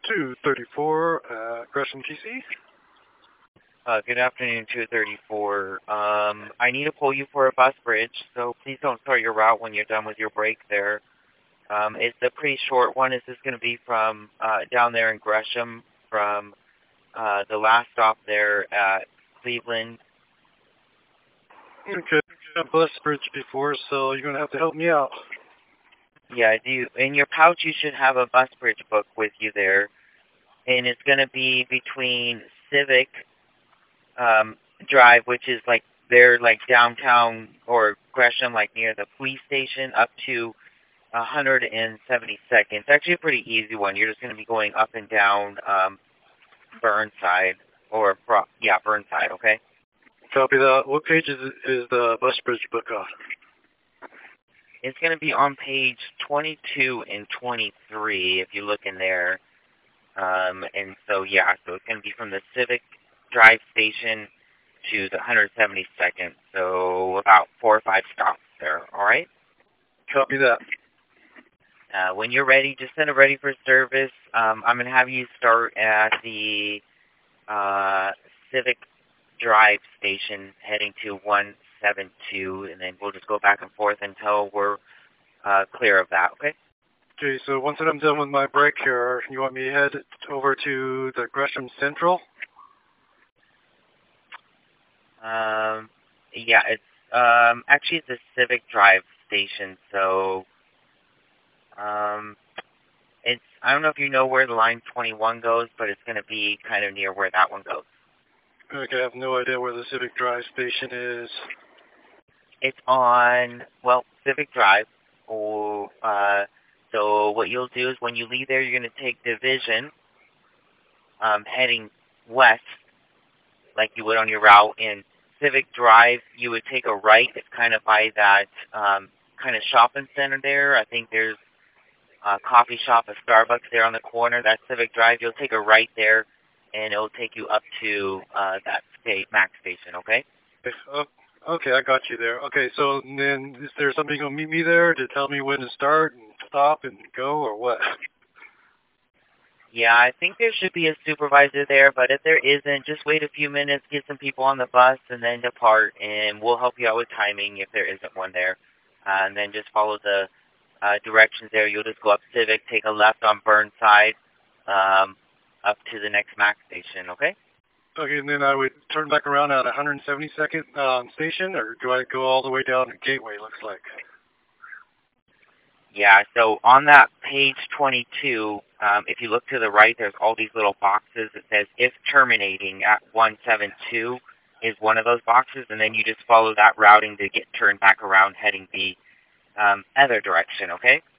234 Gresham, TC. Good afternoon, 234. I need to pull you for a bus bridge, so please don't start your route when you're done with your break there. It's a pretty short one. Is this going to be from down there in Gresham, from the last stop there at Cleveland? Okay, I've bus bridge before, so you're going to have to help me out. Yeah, in your pouch you should have a bus bridge book with you there, and it's going to be between Civic Drive, which is like there, like downtown or Gresham, like near the police station, up to 172nd. It's actually a pretty easy one. You're just going to be going up and down Burnside, Burnside, okay? Copy that. What page is the bus bridge book on? It's going to be on page 22 and 23 if you look in there. And so, so it's going to be from the Civic Drive station to the 172nd, so about 4 or 5 stops there, all right? Copy that. When you're ready, just send it ready for service. I'm going to have you start at the Civic Drive station heading to 172, and then we'll just go back and forth until we're clear of that, okay? Okay, so once I'm done with my break here, you want me to head over to the Gresham Central? It's actually it's the Civic Drive station, so I don't know if you know where the line 21 goes, but it's going to be kind of near where that one goes. Okay, I have no idea where the Civic Drive station is. It's on, Civic Drive. So what you'll do is when you leave there, you're going to take Division, heading west, like you would on your route. In Civic Drive, you would take a right. It's kind of by that kind of shopping center there. I think there's a coffee shop, a Starbucks there on the corner. That's Civic Drive. You'll take a right there, and it'll take you up to that Max station, okay? Okay, I got you there. Okay, so then is there somebody going to meet me there to tell me when to start and stop and go, or what? Yeah, I think there should be a supervisor there, but if there isn't, just wait a few minutes, get some people on the bus, and then depart, and we'll help you out with timing if there isn't one there. And then just follow the directions there. You'll just go up Civic, take a left on Burnside, up to the next Max station, okay? Okay, and then I would turn back around at 172nd station, or do I go all the way down to Gateway, looks like? Yeah, so on that page 22, if you look to the right, there's all these little boxes. It says, if terminating at 172 is one of those boxes, and then you just follow that routing to get turned back around heading the other direction, okay?